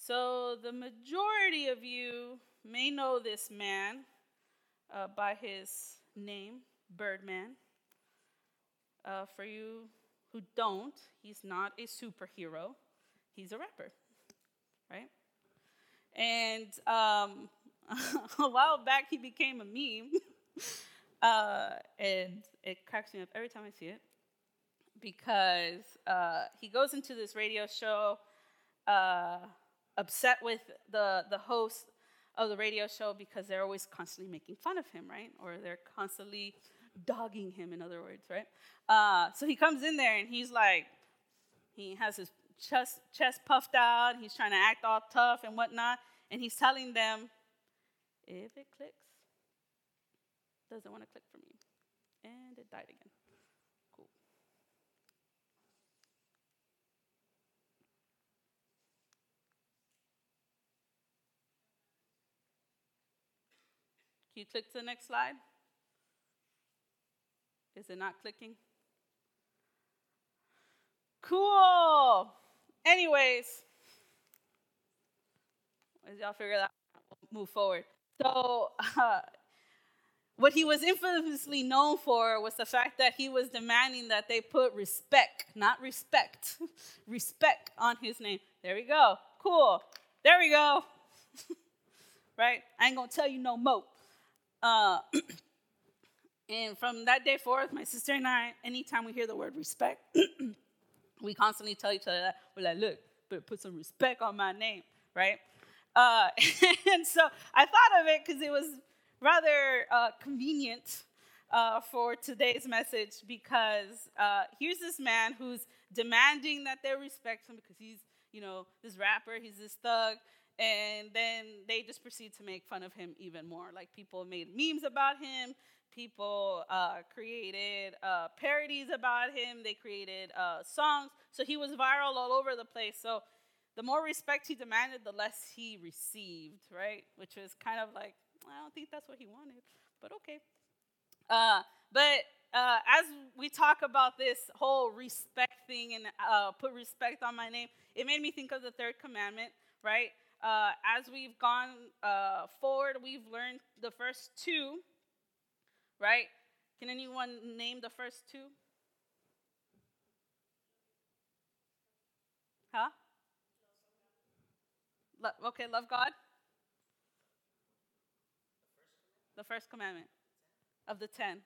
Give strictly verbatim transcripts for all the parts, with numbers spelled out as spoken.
So the majority of you may know this man uh, by his name, Birdman. Uh, for you who don't, he's not a superhero. He's a rapper, right? And um, a while back, he became a meme. uh, and it cracks me up every time I see it. Because uh, he goes into this radio show uh, upset with the, the host of the radio show because they're always constantly making fun of him, right? Or they're constantly dogging him, in other words, right? Uh, so he comes in there and he's like, he has his chest, chest puffed out. He's trying to act all tough and whatnot. And he's telling them, if it clicks, doesn't want to click for me. And it died again. Cool. Can you click to the next slide? Is it not clicking? Cool. Anyways, as y'all figure that out, we'll move forward. So, uh, what he was infamously known for was the fact that he was demanding that they put respect, not respect, respect on his name. There we go. Cool. There we go. Right? I ain't going to tell you no more. Uh, and from that day forth, my sister and I, anytime we hear the word respect, we constantly tell each other that. We're like, look, better put some respect on my name, right? Uh, and so I thought of it because it was rather uh, convenient uh, for today's message because uh, here's this man who's demanding that they respect him because he's, you know, this rapper, he's this thug, and then they just proceed to make fun of him even more. Like, people made memes about him, people uh, created uh, parodies about him, they created uh, songs, so he was viral all over the place. So the more respect he demanded, the less he received, right? Which was kind of like, I don't think that's what he wanted, but okay. Uh, but uh, as we talk about this whole respect thing and uh, put respect on my name, it made me think of the third commandment, right? Uh, as we've gone uh, forward, we've learned the first two, right? Can anyone name the first two? Huh? Lo- okay, love God. The first commandment of the ten.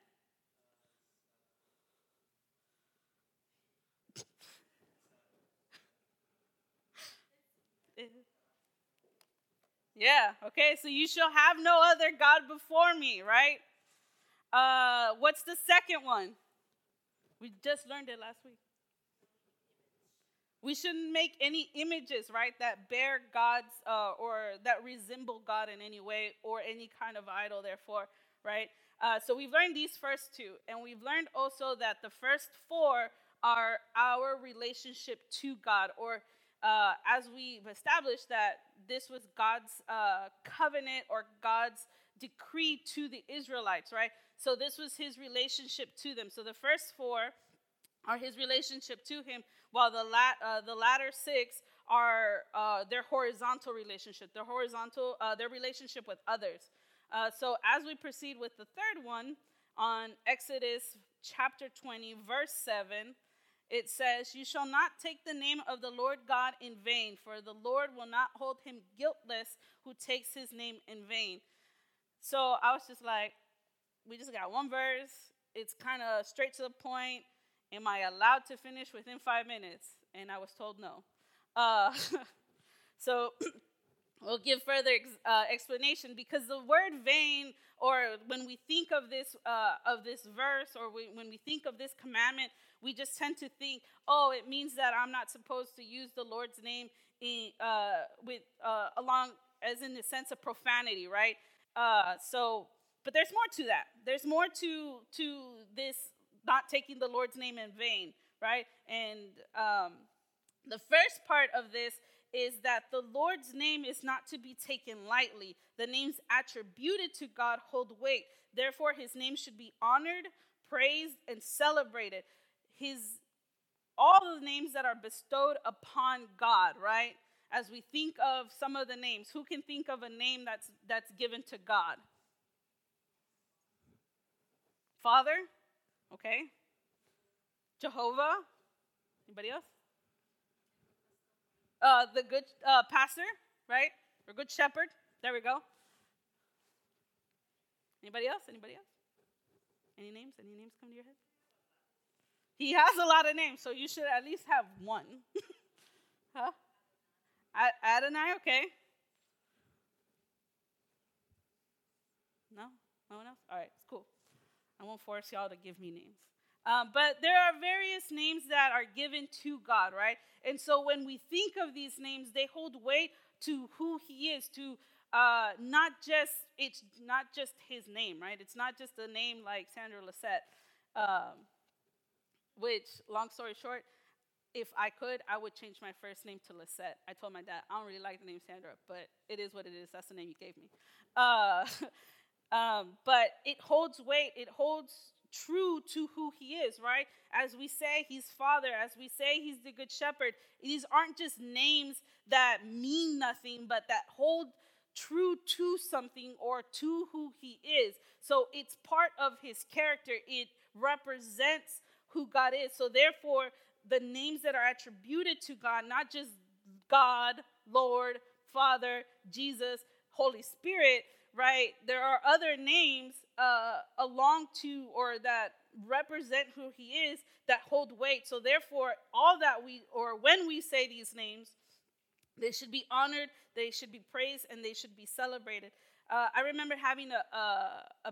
Yeah, okay, so you shall have no other God before me, right? Uh, what's the second one? We just learned it last week. We shouldn't make any images, right, that bear God's uh, or that resemble God in any way or any kind of idol, therefore, right? Uh, so we've learned these first two, and we've learned also that the first four are our relationship to God, or uh, as we've established that this was God's uh, covenant or God's decree to the Israelites, right? So this was his relationship to them. So the first four are his relationship to him, while the lat, uh, the latter six are uh, their horizontal relationship, their horizontal, uh, their relationship with others. Uh, so as we proceed with the third one, on Exodus chapter twenty, verse seven, it says, "You shall not take the name of the Lord God in vain, for the Lord will not hold him guiltless who takes his name in vain." So I was just like, we just got one verse. It's kind of straight to the point. Am I allowed to finish within five minutes? And I was told no. Uh, so we'll give further ex- uh, explanation, because the word vain, or when we think of this uh, of this verse, or we, when we think of this commandment, we just tend to think, oh, it means that I'm not supposed to use the Lord's name in, uh, with uh, along as in the sense of profanity, right? Uh, so, but there's more to that. There's more to to this not taking the Lord's name in vain, right? And um, the first part of this is that the Lord's name is not to be taken lightly. The names attributed to God hold weight. Therefore, his name should be honored, praised, and celebrated. His all the names that are bestowed upon God, right? as we think of some of the names? Who can think of a name that's that's given to God? Father? Okay. Jehovah? Anybody else? Uh, the good uh, pastor, right? Or good shepherd. There we go. Anybody else? Anybody else? Any names? Any names come to your head? He has a lot of names, so you should at least have one. Huh? Adonai, okay. No? No one else? All right, it's cool. I won't force y'all to give me names. Um, but there are various names that are given to God, right? And so when we think of these names, they hold weight to who he is, to uh, not just, it's not just his name, right? It's not just a name like Sandra Lisette, um, which, long story short, if I could, I would change my first name to Lisette. I told my dad, I don't really like the name Sandra, but it is what it is. That's the name you gave me. Uh, um, but it holds weight. It holds true to who he is, right? As we say he's Father, as we say he's the Good Shepherd, these aren't just names that mean nothing, but that hold true to something or to who he is. So it's part of his character. It represents who God is. So therefore, the names that are attributed to God, not just God, Lord, Father, Jesus, Holy Spirit, right? There are other names uh, along to or that represent who he is that hold weight. So therefore, all that we, or when we say these names, they should be honored, they should be praised, and they should be celebrated. Uh, I remember having a, a, a,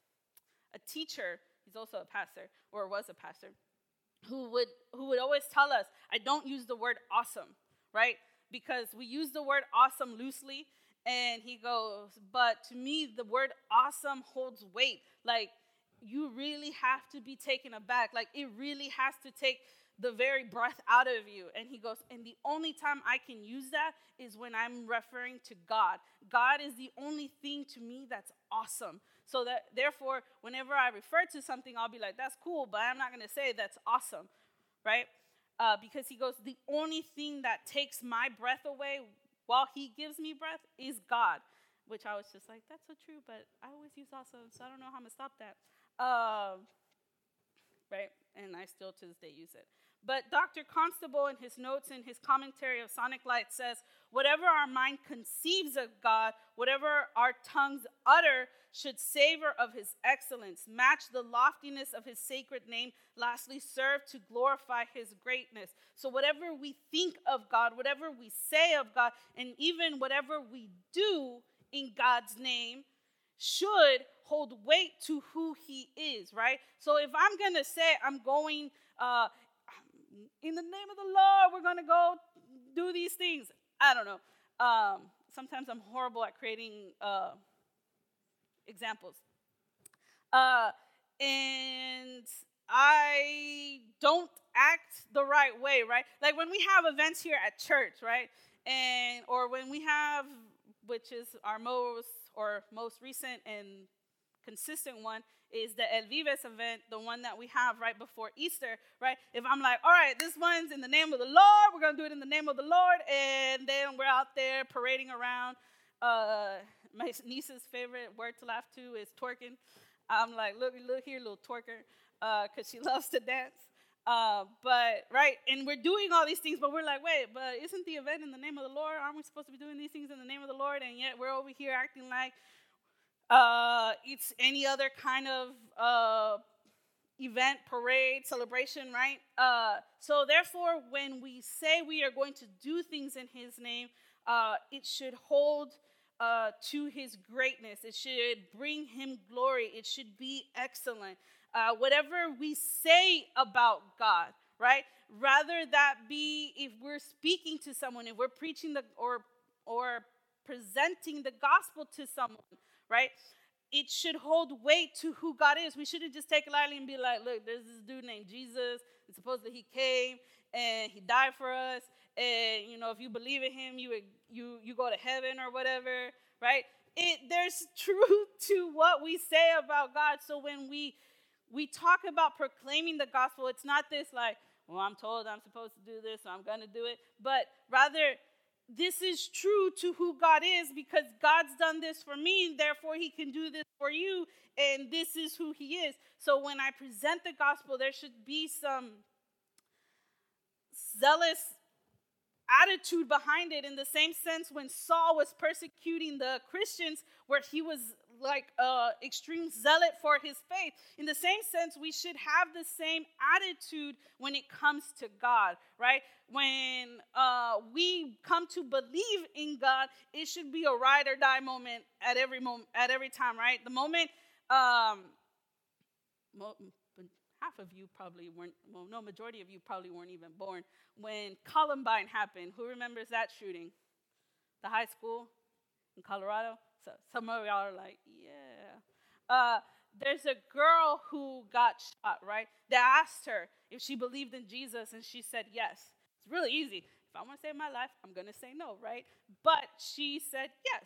a teacher, he's also a pastor, or was a pastor, who would who would always tell us, I don't use the word awesome, right? Because we use the word awesome loosely, and he goes, but to me, the word awesome holds weight. Like, you really have to be taken aback. Like, it really has to take the very breath out of you. And he goes, and the only time I can use that is when I'm referring to God. God is the only thing to me that's awesome. So that, therefore, whenever I refer to something, I'll be like, that's cool, but I'm not going to say that's awesome, right? Uh, because he goes, the only thing that takes my breath away while he gives me breath is God, which I was just like, that's so true, but I always use awesome, so I don't know how I'm going to stop that. Um, right? And I still to this day use it. But Doctor Constable, in his notes in his commentary of Sonic Light, says, whatever our mind conceives of God, whatever our tongues utter, should savor of his excellence, match the loftiness of his sacred name, lastly, serve to glorify his greatness. So whatever we think of God, whatever we say of God, and even whatever we do in God's name should hold weight to who he is, right? So if I'm going to say I'm going, uh, in the name of the Lord, we're going to go do these things. I don't know. Um, sometimes I'm horrible at creating uh, examples. Uh, and I don't act the right way, right? Like when we have events here at church, right? And or when we have, which is our most or most recent and consistent one, is the El Vives event, the one that we have right before Easter, right? If I'm like, all right, this one's in the name of the Lord, we're going to do it in the name of the Lord, and then we're out there parading around. Uh, my niece's favorite word to laugh to is twerking. I'm like, look, look here, little twerker, because uh, she loves to dance. Uh, but, right, and we're doing all these things, but we're like, wait, but isn't the event in the name of the Lord? Aren't we supposed to be doing these things in the name of the Lord? And yet we're over here acting like Uh, it's any other kind of uh, event, parade, celebration, right? Uh, so therefore, when we say we are going to do things in his name, uh, it should hold uh, to his greatness. It should bring him glory. It should be excellent. Uh, whatever we say about God, right? Rather that be, if we're speaking to someone, if we're preaching the or or presenting the gospel to someone, right? It should hold weight to who God is. We shouldn't just take it lightly and be like, look, there's this dude named Jesus. It's supposed that he came and he died for us. And, you know, if you believe in him, you you you go to heaven or whatever, right? It, there's truth to what we say about God. So when we we talk about proclaiming the gospel, it's not this like, well, I'm told I'm supposed to do this, so I'm going to do it. But rather, this is true to who God is because God's done this for me, therefore he can do this for you, and this is who he is. So when I present the gospel, there should be some zealous attitude behind it, in the same sense when Saul was persecuting the Christians, where he was like uh extreme zealot for his faith. In the same sense, we should have the same attitude when it comes to God, right? When uh we come to believe in God, it should be a ride or die moment at every moment, at every time, right? The moment um half of you probably weren't, well, no, majority of you probably weren't even born when Columbine happened. Who remembers that shooting? The high school in Colorado? So some of y'all are like, yeah. Uh, there's a girl who got shot, right? They asked her if she believed in Jesus, and she said yes. It's really easy. If I want to save my life, I'm going to say no, right? But she said yes.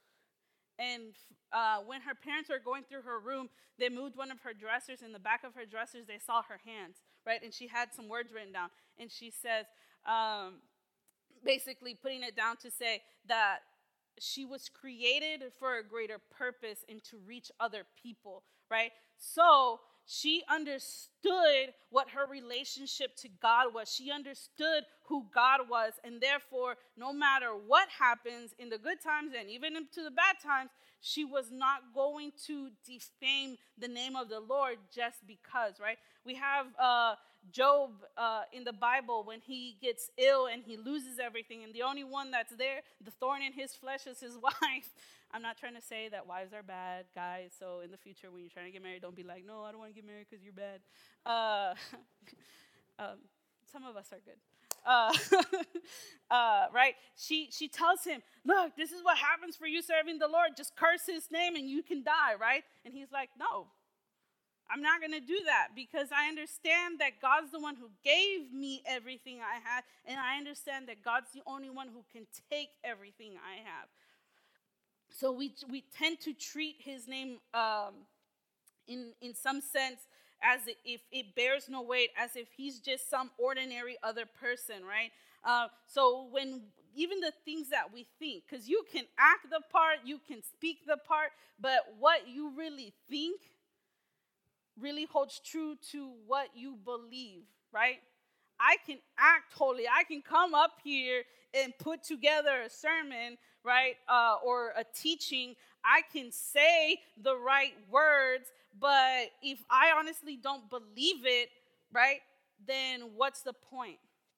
And uh, when her parents were going through her room, they moved one of her dressers. In the back of her dressers, they saw her hands, right? And she had some words written down. And she says, um, basically putting it down to say that she was created for a greater purpose and to reach other people, right? So she understood what her relationship to God was. She understood who God was. And therefore, no matter what happens in the good times and even into the bad times, she was not going to defame the name of the Lord just because, right? We have uh, Job uh, in the Bible when he gets ill and he loses everything. And the only one that's there, the thorn in his flesh, is his wife. I'm not trying to say that wives are bad, guys. So in the future, when you're trying to get married, don't be like, no, I don't want to get married because you're bad. Uh, um, some of us are good. Uh, uh, right? She she tells him, look, this is what happens for you serving the Lord. Just curse his name and you can die, right? And he's like, no, I'm not going to do that because I understand that God's the one who gave me everything I had, and I understand that God's the only one who can take everything I have. So we we tend to treat his name um, in, in some sense as if it bears no weight, as if he's just some ordinary other person, right? Uh, so when even the things that we think, because you can act the part, you can speak the part, but what you really think really holds true to what you believe, right? I can act holy. I can come up here and put together a sermon, right, uh, or a teaching. I can say the right words, but if I honestly don't believe it, right, then what's the point?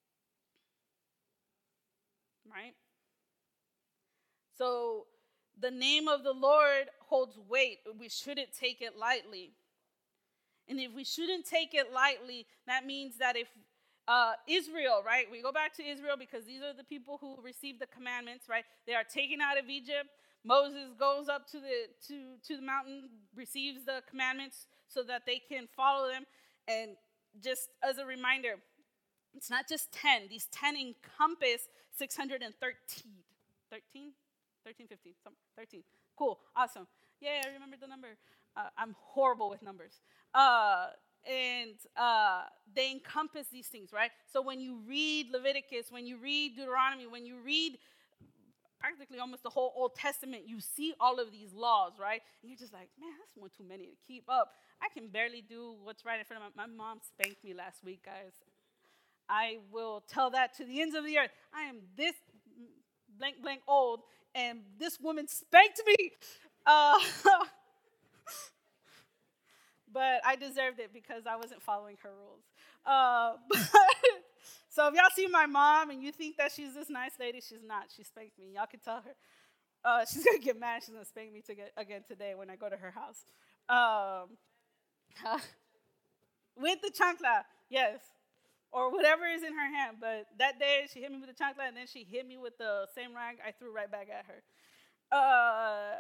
Right? So the name of the Lord holds weight. We shouldn't take it lightly. And if we shouldn't take it lightly, that means that if uh, Israel, right, we go back to Israel because these are the people who received the commandments, right? They are taken out of Egypt. Moses goes up to the to, to the mountain, receives the commandments so that they can follow them. And just as a reminder, it's not just ten. These ten encompass six hundred thirteen. thirteen? thirteen, fifteen, thirteen. Cool, awesome. Yeah, I remember the number. Uh, I'm horrible with numbers. Uh, and uh, they encompass these things, right? So when you read Leviticus, when you read Deuteronomy, when you read practically almost the whole Old Testament, you see all of these laws, right? And you're just like, man, that's one too many to keep up. I can barely do what's right in front of my, my mom spanked me last week, guys. I will tell that to the ends of the earth. I am this blank, blank old, and this woman spanked me. Uh, but I deserved it because I wasn't following her rules. Uh, but so if y'all see my mom and you think that she's this nice lady, she's not. She spanked me. Y'all can tell her. Uh, she's going to get mad. She's going to spank me to get, again today when I go to her house. Um, with the chancla, yes. Or whatever is in her hand. But that day, she hit me with the chancla, and then she hit me with the same rag I threw right back at her. Uh,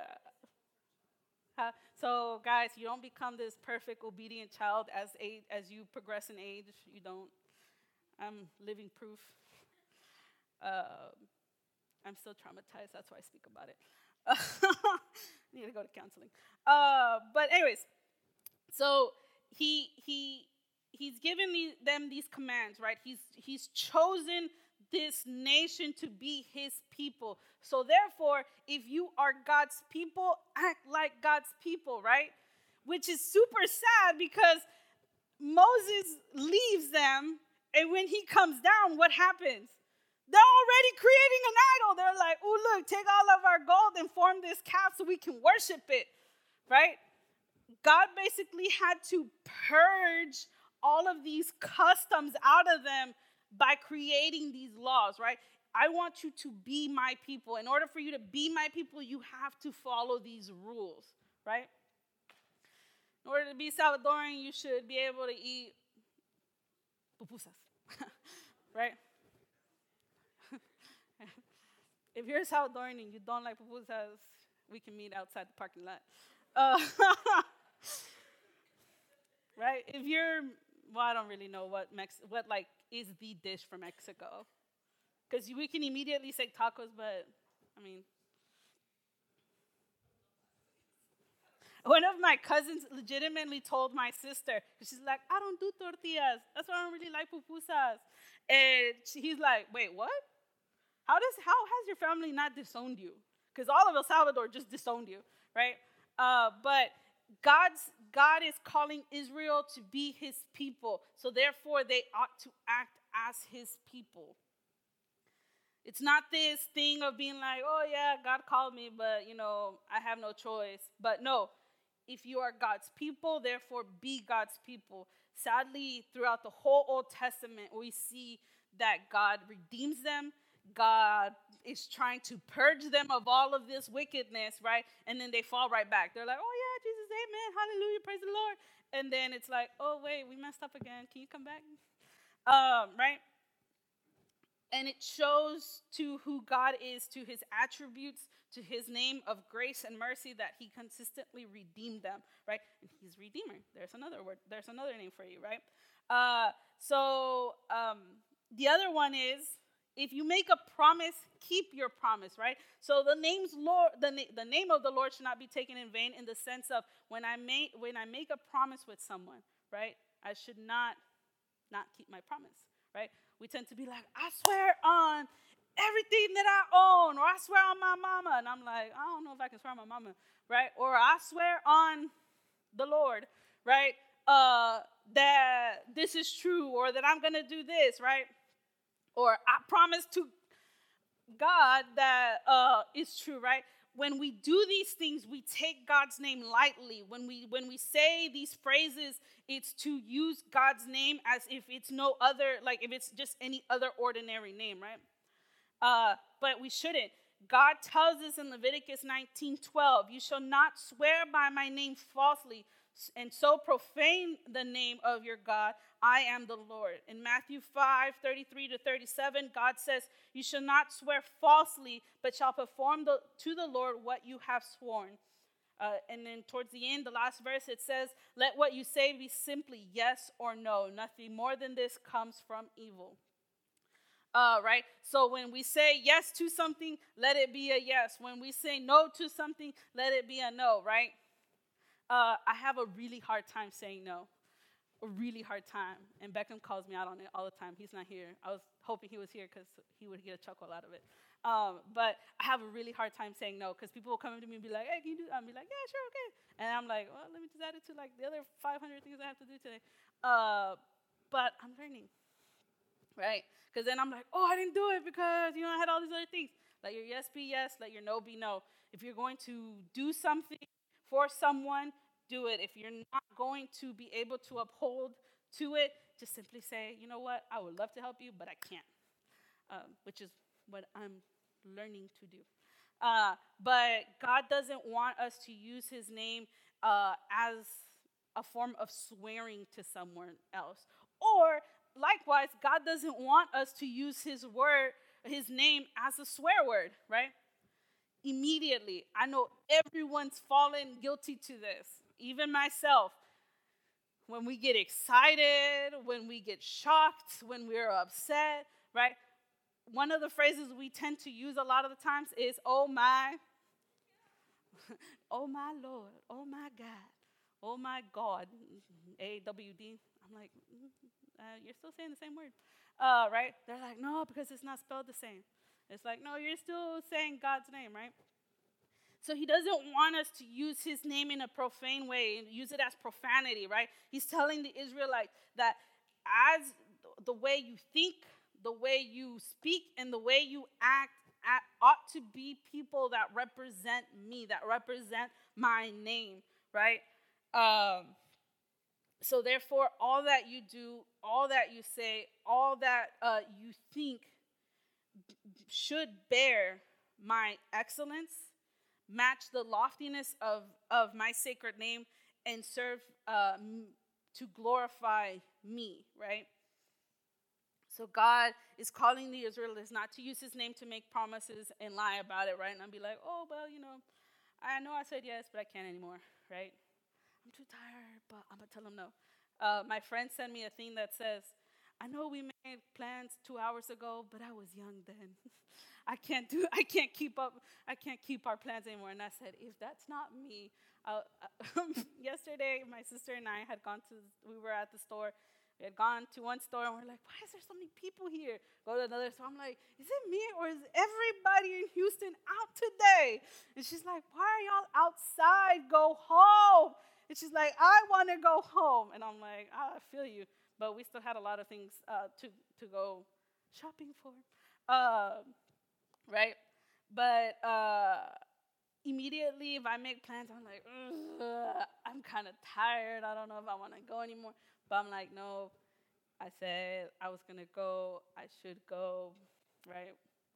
so, guys, you don't become this perfect, obedient child as age, as you progress in age. You don't. I'm living proof. Uh, I'm still traumatized. That's why I speak about it. I need to go to counseling. Uh, but anyways, so he he he's given these, them these commands, right? He's he's chosen this nation to be his people. So therefore, if you are God's people, act like God's people, right? Which is super sad because Moses leaves them, and when he comes down, what happens? They're already creating an idol. They're like, oh, look, take all of our gold and form this calf so we can worship it, right? God basically had to purge all of these customs out of them by creating these laws, right? I want you to be my people. In order for you to be my people, you have to follow these rules, right? In order to be Salvadoran, you should be able to eat pupusas, right? If you're Salvadoran and you don't like pupusas, we can meet outside the parking lot. Uh, right? If you're, well, I don't really know what Mex, what like is the dish from Mexico, because we can immediately say tacos, but I mean, one of my cousins legitimately told my sister, she's like, I don't do tortillas. That's why I don't really like pupusas. And she, he's like, wait, what? How does how has your family not disowned you? Because all of El Salvador just disowned you, right? Uh, but God's God is calling Israel to be his people. So therefore, they ought to act as his people. It's not this thing of being like, oh yeah, God called me, but you know, I have no choice. But no, if you are God's people, therefore be God's people. Sadly, throughout the whole Old Testament, we see that God redeems them. God is trying to purge them of all of this wickedness, right? And then they fall right back. They're like, oh yeah, Jesus, amen, hallelujah, praise the Lord. And then it's like, oh wait, we messed up again. Can you come back? Um, right? And it shows to who God is, to his attributes, to his name of grace and mercy, that he consistently redeemed them, right? And he's Redeemer. There's another word. There's another name for you, right? Uh, so um, the other one is, if you make a promise, keep your promise, right? So the name's Lord, the, na- the name of the Lord should not be taken in vain, in the sense of when I make when I make a promise with someone, right? I should not not keep my promise, right? We tend to be like, I swear on everything that I own, or I swear on my mama, and I'm like, I don't know if I can swear on my mama, right? Or I swear on the Lord, right? Uh, that this is true, or that I'm gonna do this, right? Or I promise to God that uh, is true, right? When we do these things, we take God's name lightly. When we when we say these phrases, it's to use God's name as if it's no other, like if it's just any other ordinary name, right? Uh, but we shouldn't. God tells us in Leviticus nineteen twelve, you shall not swear by my name falsely, and so profane the name of your God. I am the Lord. In Matthew five thirty-three to thirty-seven, God says, you shall not swear falsely, but shall perform the, to the Lord what you have sworn. Uh, and then towards the end, the last verse, it says, let what you say be simply yes or no. Nothing more than this comes from evil. Uh, right? So when we say yes to something, let it be a yes. When we say no to something, let it be a no, right? Uh, I have a really hard time saying no. A really hard time. And Beckham calls me out on it all the time. He's not here. I was hoping he was here because he would get a chuckle out of it. Um, but I have a really hard time saying no because people will come up to me and be like, hey, can you do that? I'll be like, yeah, sure, okay. And I'm like, well, let me just add it to like the other five hundred things I have to do today. Uh, but I'm learning, right? Because then I'm like, oh, I didn't do it because, you know, I had all these other things. Let your yes be yes. Let your no be no. If you're going to do something for someone, do it. If you're not going to be able to uphold to it, just simply say, you know what, I would love to help you, but I can't, um, which is what I'm learning to do. Uh, but God doesn't want us to use his name uh, as a form of swearing to someone else. Or likewise, God doesn't want us to use his word, his name as a swear word, right? Immediately, I know everyone's fallen guilty to this, even myself. When we get excited, when we get shocked, when we're upset, right? One of the phrases we tend to use a lot of the times is, oh my, oh my Lord, oh my God, oh my God, A W D. I'm like, uh, you're still saying the same word. Uh, right? They're like, no, because it's not spelled the same. It's like, no, you're still saying God's name, right? So he doesn't want us to use his name in a profane way and use it as profanity, right? He's telling the Israelites that as the way you think, the way you speak, and the way you act at, ought to be people that represent me, that represent my name, right? Um, so therefore, all that you do, all that you say, all that uh, you think should bear my excellence, match the loftiness of, of my sacred name, and serve uh, m- to glorify me, right? So God is calling the Israelites not to use his name to make promises and lie about it, right? And I'll be like, oh, well, you know, I know I said yes, but I can't anymore, right? I'm too tired, but I'm going to tell them no. Uh, my friend sent me a thing that says, I know we made plans two hours ago, but I was young then. I can't do, I can't keep up, I can't keep our plans anymore. And I said, if that's not me, uh, yesterday my sister and I had gone to, we were at the store. We had gone to one store and we're like, why is there so many people here? Go to another store. I'm like, is it me or is everybody in Houston out today? And she's like, why are y'all outside? Go home. And she's like, I want to go home. And I'm like, oh, I feel you. But we still had a lot of things uh, to, to go shopping for. Uh, right? But uh, immediately, if I make plans, I'm like, I'm kind of tired. I don't know if I want to go anymore. But I'm like, no, I said I was going to go. I should go, right?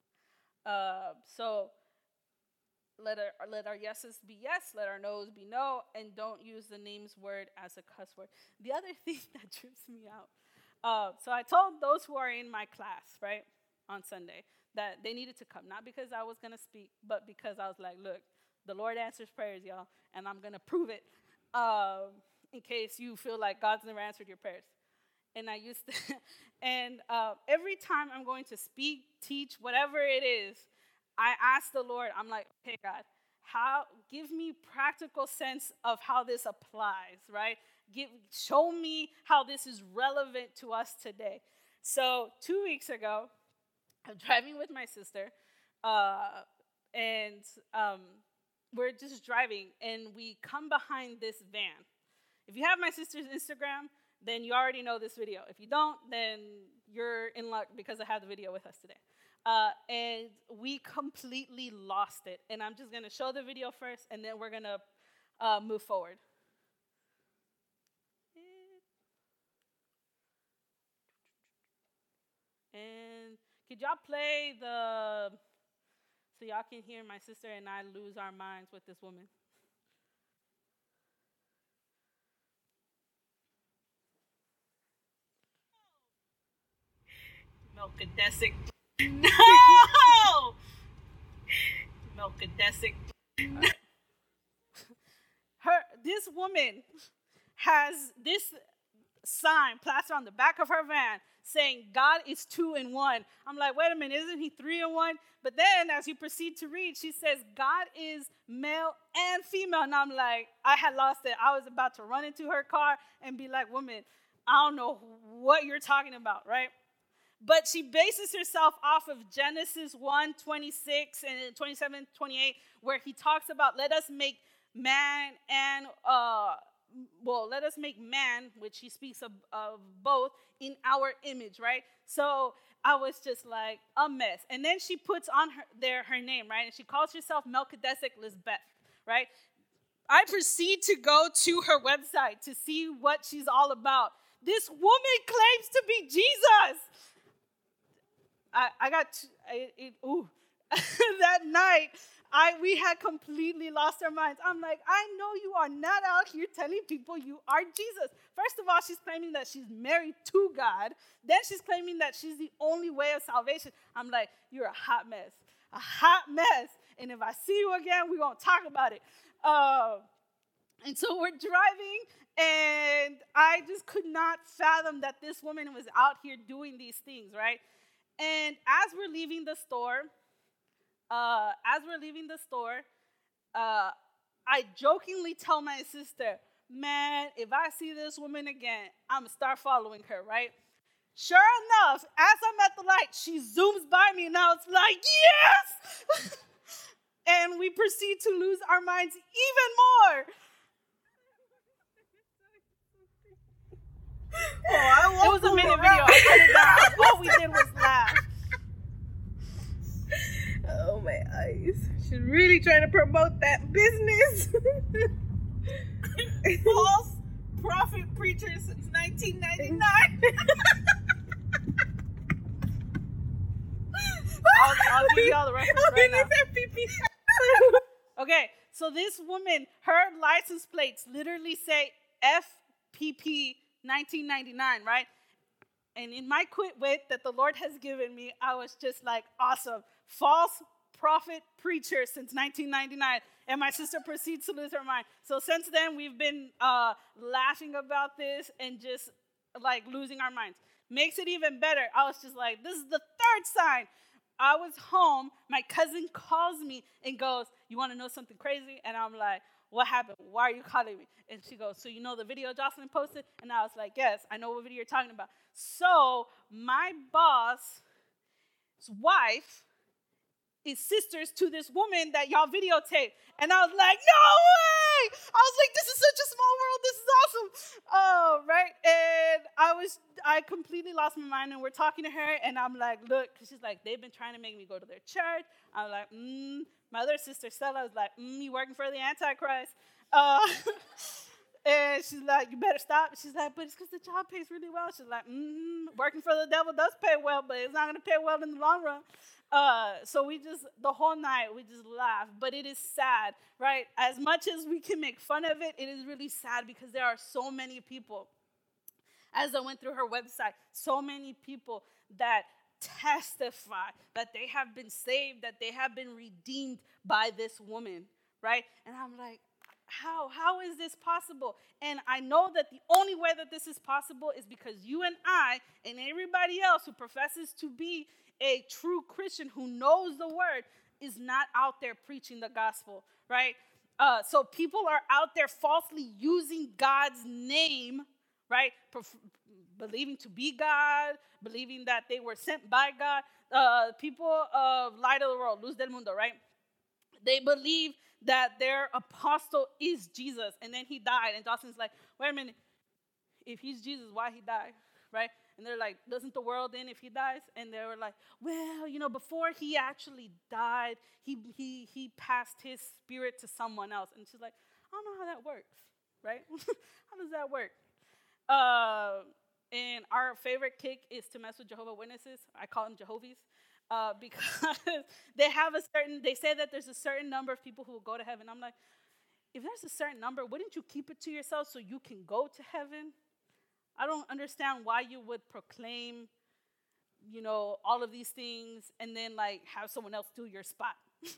Uh, so let our, let our yeses be yes, let our no's be no, and don't use the name's word as a cuss word. The other thing that trips me out, uh, so I told those who are in my class, right, on Sunday, that they needed to come, not because I was going to speak, but because I was like, look, the Lord answers prayers, y'all, and I'm going to prove it. Um, in case you feel like God's never answered your prayers. And I used to, and uh, every time I'm going to speak, teach, whatever it is, I ask the Lord, I'm like, okay, God, how, give me practical sense of how this applies, right? Give, show me how this is relevant to us today. So two weeks ago, I'm driving with my sister, uh, and um, we're just driving, and we come behind this van. If you have my sister's Instagram, then you already know this video. If you don't, then you're in luck because I have the video with us today. Uh, and we completely lost it. And I'm just going to show the video first, and then we're going to uh, move forward. And could y'all play the, so y'all can hear my sister and I lose our minds with this woman? Melchizedek. No! Melchizedek. Right. Her, this woman has this sign plastered on the back of her van saying God is two in one. I'm like, wait a minute, isn't he three in one? But then as you proceed to read, she says God is male and female. And I'm like, I had lost it. I was about to run into her car and be like, woman, I don't know what you're talking about, right? But she bases herself off of Genesis one twenty-six and twenty-seven, twenty-eight, where he talks about let us make man and, uh, well, let us make man, which he speaks of, of both, in our image, right? So I was just like a mess. And then she puts on her, there her name, right? And she calls herself Melchizedek Lisbeth, right? I proceed to go to her website to see what she's all about. This woman claims to be Jesus. I, I got, to, I, it, ooh, that night, I we had completely lost our minds. I'm like, I know you are not out here telling people you are Jesus. First of all, she's claiming that she's married to God. Then she's claiming that she's the only way of salvation. I'm like, you're a hot mess, a hot mess. And if I see you again, we're going to talk about it. Uh, and so we're driving, and I just could not fathom that this woman was out here doing these things, right? And as we're leaving the store, uh, as we're leaving the store, uh, I jokingly tell my sister, man, if I see this woman again, I'm going to start following her, right? Sure enough, as I'm at the light, she zooms by me, and I was like, yes! And we proceed to lose our minds even more. Oh, I it was a minute video. I cut it down. All we did was laugh. Oh, my eyes. She's really trying to promote that business. False prophet preacher since nineteen ninety-nine. I'll, I'll give you all the reference right now. Okay, so this woman, her license plates literally say F P P nineteen ninety-nine, right? And in my quick wit that the Lord has given me, I was just like, awesome. False prophet preacher since nineteen ninety-nine. And my sister proceeds to lose her mind. So since then, we've been uh, laughing about this and just like losing our minds. Makes it even better. I was just like, this is the third sign. I was home. My cousin calls me and goes, you want to know something crazy? And I'm like, what happened? Why are you calling me? And she goes, so you know the video Jocelyn posted? And I was like, yes, I know what video you're talking about. So my boss's wife is sisters to this woman that y'all videotaped. And I was like, no way! I was like, this is such a small world. This is awesome. Oh, right? And I was, I completely lost my mind. And we're talking to her. And I'm like, look, because she's like, they've been trying to make me go to their church. I'm like, mm. My other sister, Stella, was like, mm, you working for the Antichrist. Uh, and she's like, you better stop. She's like, but it's because the job pays really well. She's like, mm, working for the devil does pay well, but it's not going to pay well in the long run. Uh, so we just, the whole night, we just laughed. But it is sad, right? As much as we can make fun of it, it is really sad because there are so many people, as I went through her website, so many people that testify that they have been saved, that they have been redeemed by this woman, right? And I'm like, how? How is this possible? And I know that the only way that this is possible is because you and I and everybody else who professes to be a true Christian who knows the word is not out there preaching the gospel, right? Uh, so people are out there falsely using God's name, right? Perf- believing to be God, believing that they were sent by God. Uh, people of Light of the World, Luz del Mundo, right? They believe that their apostle is Jesus, and then he died. And Dawson's like, wait a minute, if he's Jesus, why he died, right? And they're like, doesn't the world end if he dies? And they were like, well, you know, before he actually died, he he he passed his spirit to someone else. And she's like, I don't know how that works, right? How does that work? Uh, and our favorite kick is to mess with Jehovah's Witnesses. I call them Jehovies. Uh, because they have a certain, they say that there's a certain number of people who will go to heaven. I'm like, if there's a certain number, wouldn't you keep it to yourself so you can go to heaven? I don't understand why you would proclaim, you know, all of these things and then, like, have someone else do your spot.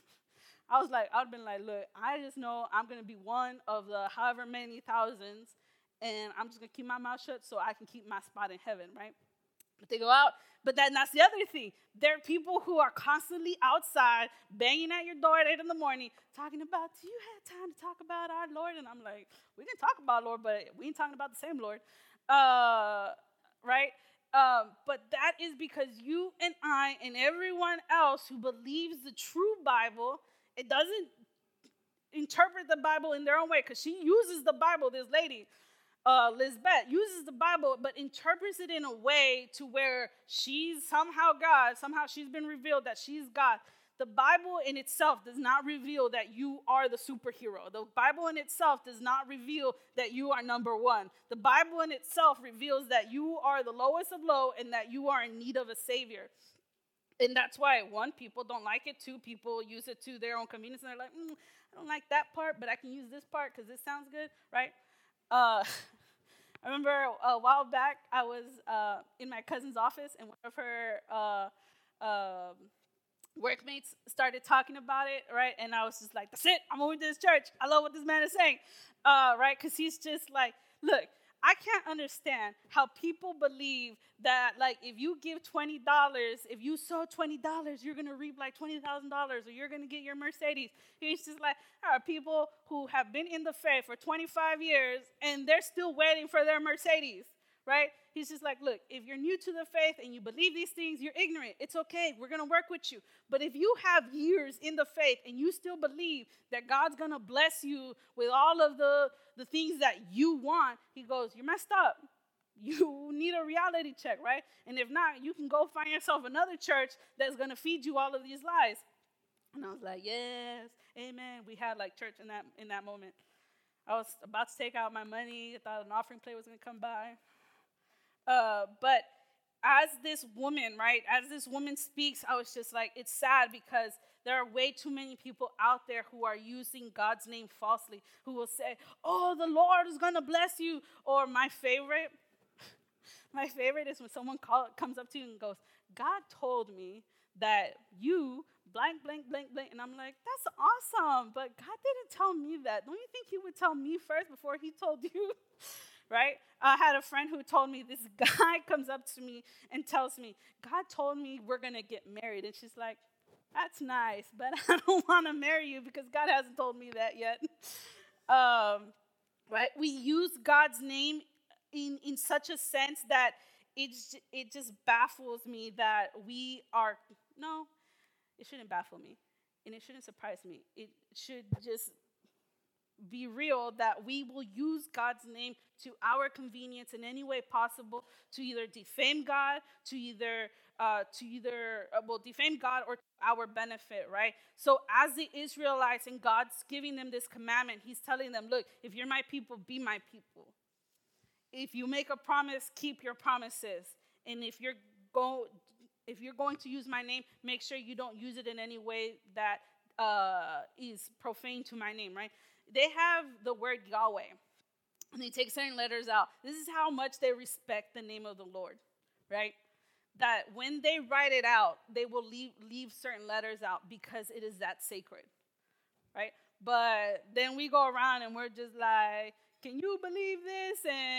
I was like, I would have been like, look, I just know I'm going to be one of the however many thousands, and I'm just going to keep my mouth shut so I can keep my spot in heaven, right? But they go out. But then that's the other thing. There are people who are constantly outside, banging at your door at eight in the morning, talking about, do you have time to talk about our Lord? And I'm like, we can talk about Lord, but we ain't talking about the same Lord. Uh, right? Um, but that is because you and I and everyone else who believes the true Bible, it doesn't interpret the Bible in their own way, because she uses the Bible, this lady, Uh, Lisbeth, uses the Bible, but interprets it in a way to where she's somehow God, somehow she's been revealed that she's God. The Bible in itself does not reveal that you are the superhero. The Bible in itself does not reveal that you are number one. The Bible in itself reveals that you are the lowest of low and that you are in need of a savior. And that's why, one, people don't like it. Two, people use it to their own convenience. And they're like, mm, I don't like that part, but I can use this part because it sounds good, right? Uh, I remember a while back, I was uh, in my cousin's office, and one of her uh, uh, workmates started talking about it, right? And I was just like, that's it, I'm moving to this church. I love what this man is saying, uh, right? Because he's just like, look, I can't understand how people believe that, like, if you give twenty dollars, if you sow twenty dollars, you're going to reap, like, twenty thousand dollars, or you're going to get your Mercedes. He's just like, there are people who have been in the faith for twenty-five years, and they're still waiting for their Mercedes, right? He's just like, look, if you're new to the faith and you believe these things, you're ignorant. It's okay. We're going to work with you. But if you have years in the faith and you still believe that God's going to bless you with all of the, the things that you want, he goes, you're messed up. You need a reality check, right? And if not, you can go find yourself another church that's going to feed you all of these lies. And I was like, yes, amen. We had like church in that in that moment. I was about to take out my money. I thought an offering plate was going to come by. Uh, but as this woman, right, as this woman speaks, I was just like, it's sad because there are way too many people out there who are using God's name falsely, who will say, oh, the Lord is going to bless you. Or my favorite, my favorite is when someone call, comes up to you and goes, God told me that you blank, blank, blank, blank. And I'm like, that's awesome. But God didn't tell me that. Don't you think he would tell me first before he told you? Right? I had a friend who told me, this guy comes up to me and tells me, God told me we're going to get married. And she's like, that's nice, but I don't want to marry you because God hasn't told me that yet. Um, right? We use God's name in, in such a sense that it's, it just baffles me that we are, no, it shouldn't baffle me. And it shouldn't surprise me. It should just be real that we will use God's name to our convenience in any way possible to either defame God, to either uh, to either uh, well defame God or to our benefit, right? So as the Israelites and God's giving them this commandment, he's telling them, look, if you're my people, be my people. If you make a promise, keep your promises. And if you're go if you're going to use my name, make sure you don't use it in any way that uh, is profane to my name, right? They have the word Yahweh, and they take certain letters out. This is how much they respect the name of the Lord, right? That when they write it out, they will leave, leave certain letters out because it is that sacred, right? But then we go around and we're just like, can you believe this?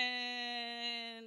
And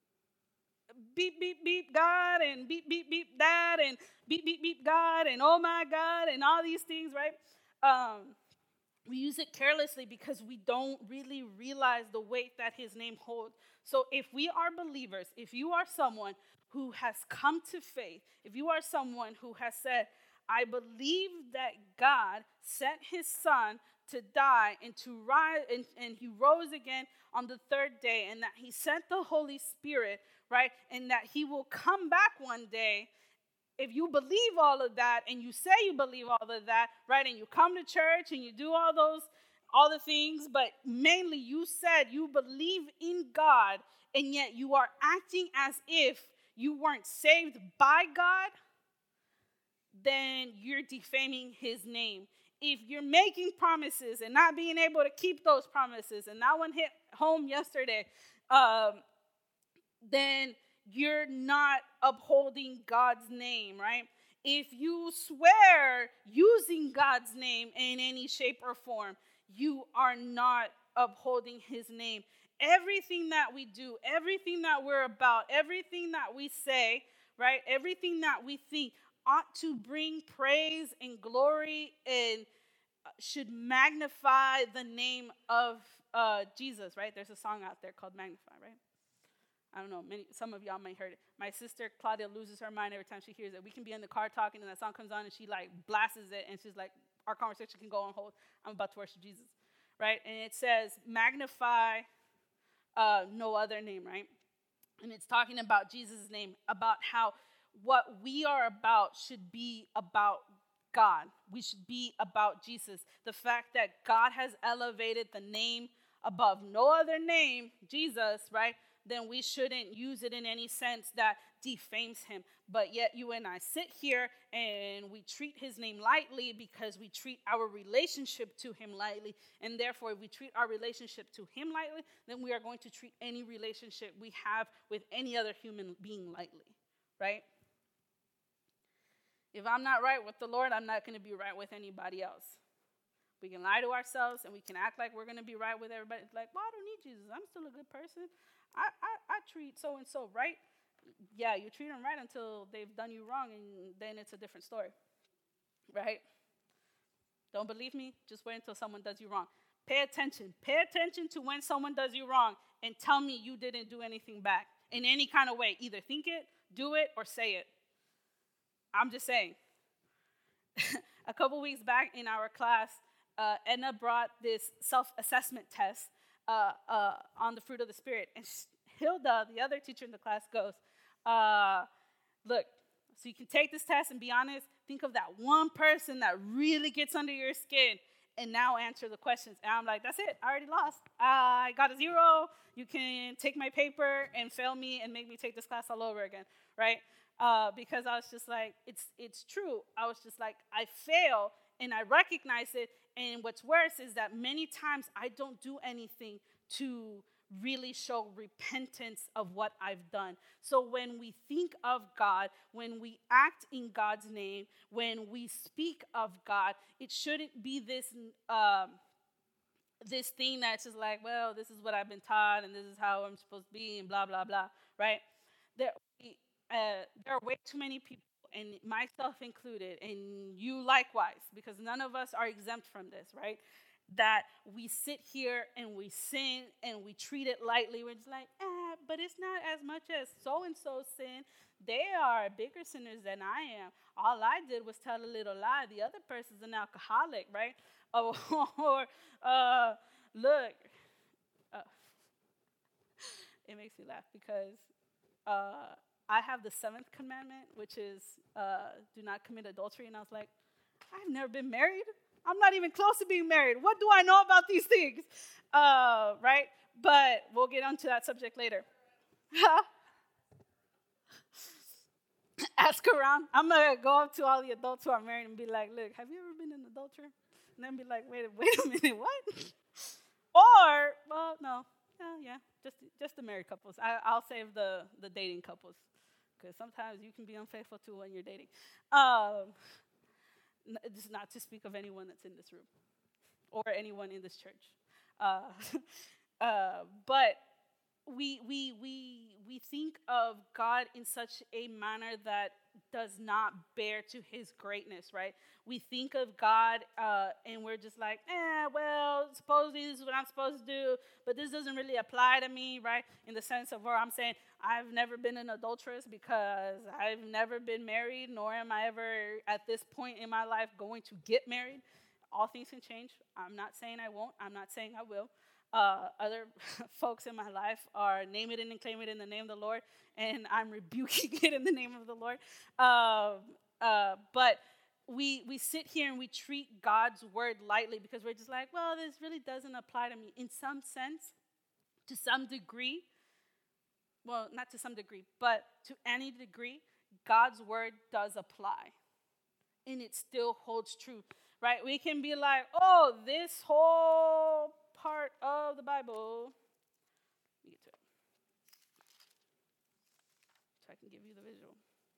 beep, beep, beep, God, and beep, beep, beep, that, and beep, beep, beep, God, and oh my God, and all these things, right? Um, we use it carelessly because we don't really realize the weight that his name holds. So if we are believers, if you are someone who has come to faith, if you are someone who has said, I believe that God sent his son to die and to rise, and, and he rose again on the third day, and that he sent the Holy Spirit, right, and that he will come back one day. If you believe all of that and you say you believe all of that, right, and you come to church and you do all those, all the things, but mainly you said you believe in God and yet you are acting as if you weren't saved by God, then you're defaming his name. If you're making promises and not being able to keep those promises, and that one hit home yesterday, um, then you're not upholding God's name, right? If you swear using God's name in any shape or form, you are not upholding his name. Everything that we do, everything that we're about, everything that we say, right? Everything that we think ought to bring praise and glory and should magnify the name of uh, Jesus, right? There's a song out there called Magnify, right? I don't know, many, some of y'all might heard it. My sister Claudia loses her mind every time she hears it. We can be in the car talking and that song comes on and she like blasts it and she's like, our conversation can go on hold. I'm about to worship Jesus, right? And it says, magnify uh, no other name, right? And it's talking about Jesus' name, about how what we are about should be about God. We should be about Jesus. The fact that God has elevated the name above no other name, Jesus, right? Then we shouldn't use it in any sense that defames him. But yet you and I sit here and we treat his name lightly because we treat our relationship to him lightly. And therefore, if we treat our relationship to him lightly, then we are going to treat any relationship we have with any other human being lightly, right? If I'm not right with the Lord, I'm not going to be right with anybody else. We can lie to ourselves and we can act like we're going to be right with everybody. It's like, well, I don't need Jesus. I'm still a good person. I, I, I treat so-and-so right. Yeah, you treat them right until they've done you wrong, and then it's a different story, right? Don't believe me? Just wait until someone does you wrong. Pay attention. Pay attention to when someone does you wrong. and tell me you didn't do anything back in any kind of way. Either think it, do it, or say it. I'm just saying. A couple weeks back in our class, uh, Edna brought this self-assessment test uh, uh, on the fruit of the Spirit. And Hilda, the other teacher in the class, goes, uh, look, so you can take this test and be honest. Think of that one person that really gets under your skin and now answer the questions. And I'm like, that's it. I already lost. I got a zero. You can take my paper and fail me and make me take this class all over again, right? Uh, because I was just like, it's it's true. I was just like, I fail, and I recognize it. And what's worse is that many times I don't do anything to really show repentance of what I've done. So when we think of God, when we act in God's name, when we speak of God, it shouldn't be this um, this thing that's just like, well, this is what I've been taught, and this is how I'm supposed to be, and blah, blah, blah, right? There, uh, there are way too many people, and myself included, and you likewise, because none of us are exempt from this, right? That we sit here and we sin and we treat it lightly. We're just like, eh, but it's not as much as so-and-so sin. They are bigger sinners than I am. All I did was tell a little lie. The other person's an alcoholic, right? Or, or uh, look, uh, it makes me laugh because uh, I have the seventh commandment, which is uh, do not commit adultery. And I was like, I've never been married. I'm not even close to being married. What do I know about these things? Uh, right? But we'll get onto that subject later. Ask around. I'm going to go up to all the adults who are married and be like, look, have you ever been an adulterer? And then be like, wait, wait a minute, what? Or, well, no. Uh, yeah, just just the married couples. I, I'll save the, the dating couples. Because sometimes you can be unfaithful too when you're dating. Um, just not to speak of anyone that's in this room or anyone in this church. Uh, uh, but we we we we think of God in such a manner that does not bear to his greatness, right? We think of God uh, and we're just like, eh, well, supposedly this is what I'm supposed to do, but this doesn't really apply to me, right? In the sense of where I'm saying, I've never been an adulteress because I've never been married, nor am I ever at this point in my life going to get married. All things can change. I'm not saying I won't. I'm not saying I will. Uh, other folks in my life are name it and claim it in the name of the Lord, and I'm rebuking it in the name of the Lord. Uh, uh, but we we sit here and we treat God's word lightly because we're just like, well, this really doesn't apply to me. In some sense, to some degree, well, not to some degree, but to any degree, God's word does apply, and it still holds true, right? We can be like, oh, this whole part of the Bible. Let me get to it. So I can give you the visual.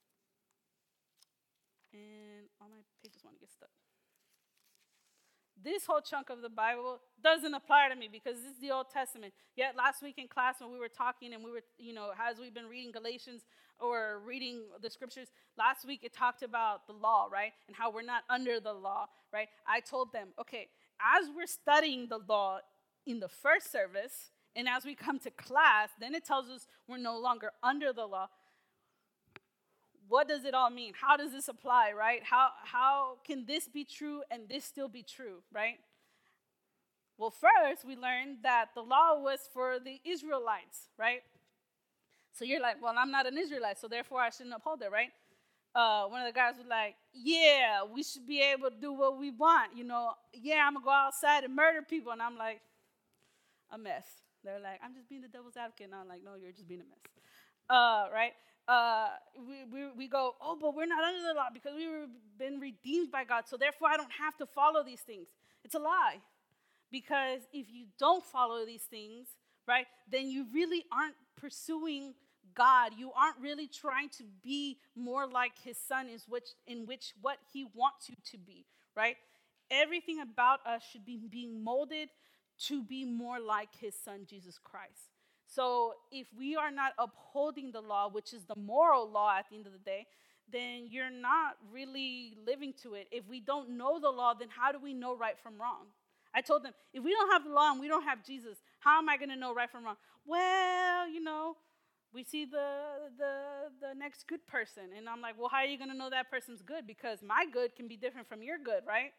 And all my pages want to get stuck. This whole chunk of the Bible doesn't apply to me because this is the Old Testament. Yet last week in class when we were talking and we were, you know, as we've been reading Galatians or reading the scriptures, last week it talked about the law, right? And how we're not under the law, right? I told them, okay, as we're studying the law in the first service, and as we come to class, then it tells us we're no longer under the law. What does it all mean? How does this apply, right? How, how can this be true and this still be true, right? Well, first, we learned that the law was for the Israelites, right? So you're like, well, I'm not an Israelite, so therefore I shouldn't uphold it, right? Uh, one of the guys was like, yeah, we should be able to do what we want. You know, yeah, I'm going to go outside and murder people. And I'm like, a mess. They're like, I'm just being the devil's advocate. And I'm like, no, you're just being a mess. Uh, right? Uh, we, we we go, oh, but we're not under the law because we've been redeemed by God. So therefore, I don't have to follow these things. It's a lie. Because if you don't follow these things, right, then you really aren't pursuing God. You aren't really trying to be more like his son is which in which what he wants you to be, right? Everything about us should be being molded to be more like his son, Jesus Christ. So if we are not upholding the law, which is the moral law at the end of the day, then you're not really living to it. If we don't know the law, then how do we know right from wrong? I told them, if we don't have the law and we don't have Jesus, how am I going to know right from wrong? Well, you know, we see the the the next good person. And I'm like, well, how are you going to know that person's good? Because my good can be different from your good, right?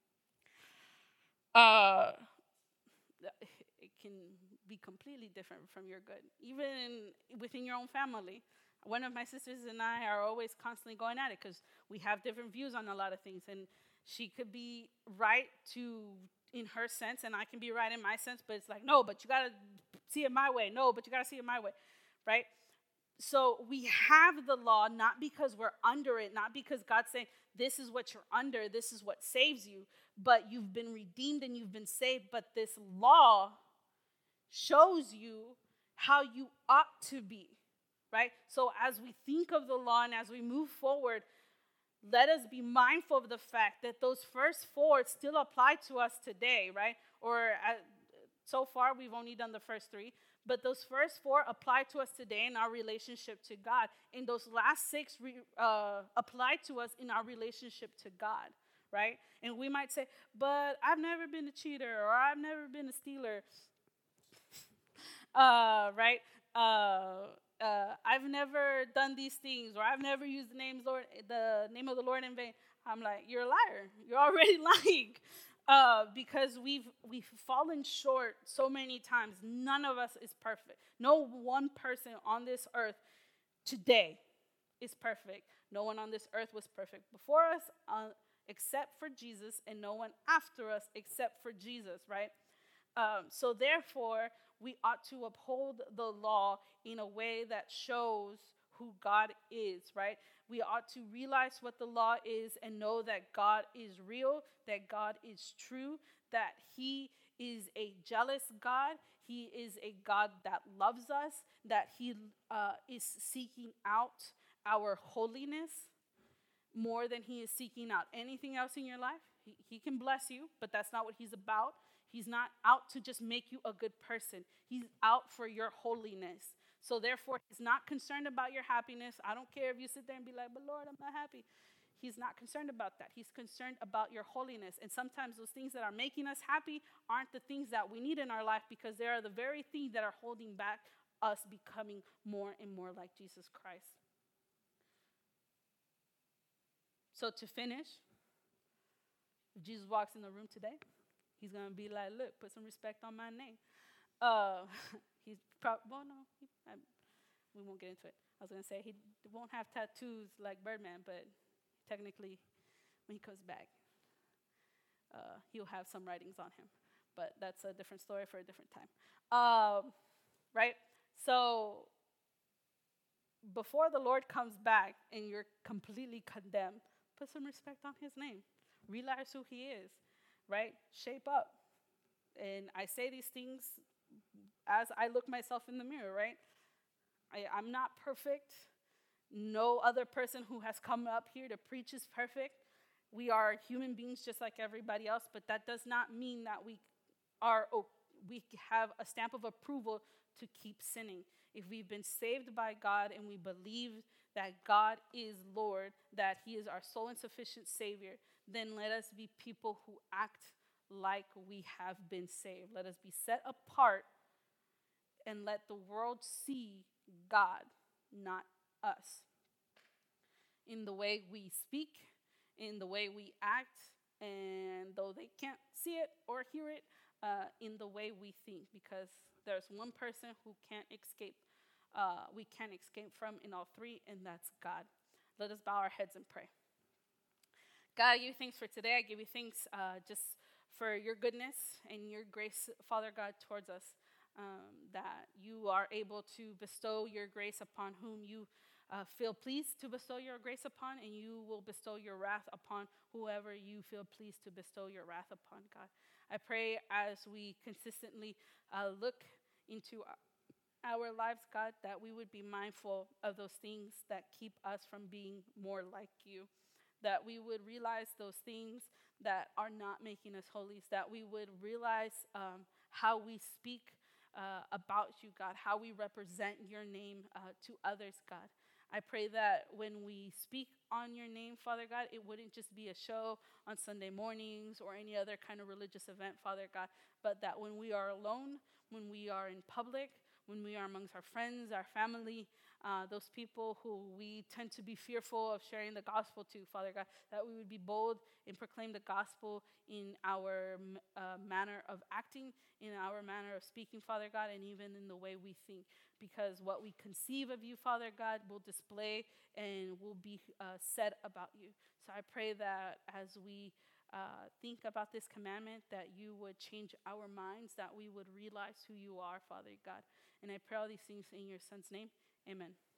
Uh, it can be completely different from your good. Even within your own family. One of my sisters and I are always constantly going at it because we have different views on a lot of things. And she could be right to in her sense, and I can be right in my sense. But it's like, no, but you got to see it my way. No, but you got to see it my way, right? So we have the law not because we're under it, not because God's saying this is what you're under, this is what saves you, but you've been redeemed and you've been saved. But this law shows you how you ought to be. Right? So as we think of the law and as we move forward, let us be mindful of the fact that those first four still apply to us today, right? Or uh, so far we've only done the first three, but those first four apply to us today in our relationship to God. And those last six re, uh, apply to us in our relationship to God, right? And we might say, but I've never been a cheater, or I've never been a stealer, uh, right? Uh, Uh, I've never done these things, or I've never used the name, Lord, the name of the Lord in vain. I'm like, you're a liar. You're already lying, uh, because we've we've fallen short so many times. None of us is perfect. No one person on this earth today is perfect. No one on this earth was perfect before us, uh, except for Jesus, and no one after us except for Jesus, right? Um, so therefore, we ought to uphold the law in a way that shows who God is, right? We ought to realize what the law is and know that God is real, that God is true, that he is a jealous God. He is a God that loves us, that he uh, is seeking out our holiness more than he is seeking out anything else in your life. He, he can bless you, but that's not what he's about. He's not out to just make you a good person. He's out for your holiness. So therefore, he's not concerned about your happiness. I don't care if you sit there and be like, but Lord, I'm not happy. He's not concerned about that. He's concerned about your holiness. And sometimes those things that are making us happy aren't the things that we need in our life, because they are the very things that are holding back us becoming more and more like Jesus Christ. So to finish, if Jesus walks in the room today, he's going to be like, look, put some respect on my name. Uh, he's probably, well, no, he, I, we won't get into it. I was going to say he won't have tattoos like Birdman, but technically when he comes back, uh, he'll have some writings on him. But that's a different story for a different time. Um, right? So before the Lord comes back and you're completely condemned, put some respect on his name. Realize who he is. Right? Shape up. And I say these things as I look myself in the mirror, right? I, I'm not perfect. No other person who has come up here to preach is perfect. We are human beings just like everybody else, but that does not mean that we are we have a stamp of approval to keep sinning. If we've been saved by God and we believe that God is Lord, that he is our sole and sufficient Savior, then let us be people who act like we have been saved. Let us be set apart and let the world see God, not us. In the way we speak, in the way we act, and though they can't see it or hear it, uh, in the way we think, because there's one person who can't escape, uh, we can't escape from in all three, and that's God. Let us bow our heads and pray. God, I give you thanks for today. I give you thanks uh, just for your goodness and your grace, Father God, towards us, um, that you are able to bestow your grace upon whom you uh, feel pleased to bestow your grace upon, and you will bestow your wrath upon whoever you feel pleased to bestow your wrath upon, God. I pray as we consistently uh, look into our lives, God, that we would be mindful of those things that keep us from being more like you, that we would realize those things that are not making us holy, that we would realize um, how we speak uh, about you, God, how we represent your name uh, to others, God. I pray that when we speak on your name, Father God, it wouldn't just be a show on Sunday mornings or any other kind of religious event, Father God, but that when we are alone, when we are in public, when we are amongst our friends, our family, uh, those people who we tend to be fearful of sharing the gospel to, Father God, that we would be bold and proclaim the gospel in our uh, manner of acting, in our manner of speaking, Father God, and even in the way we think. Because what we conceive of you, Father God, will display and will be uh, said about you. So I pray that as we uh, think about this commandment, that you would change our minds, that we would realize who you are, Father God. And I pray all these things in your Son's name. Amen.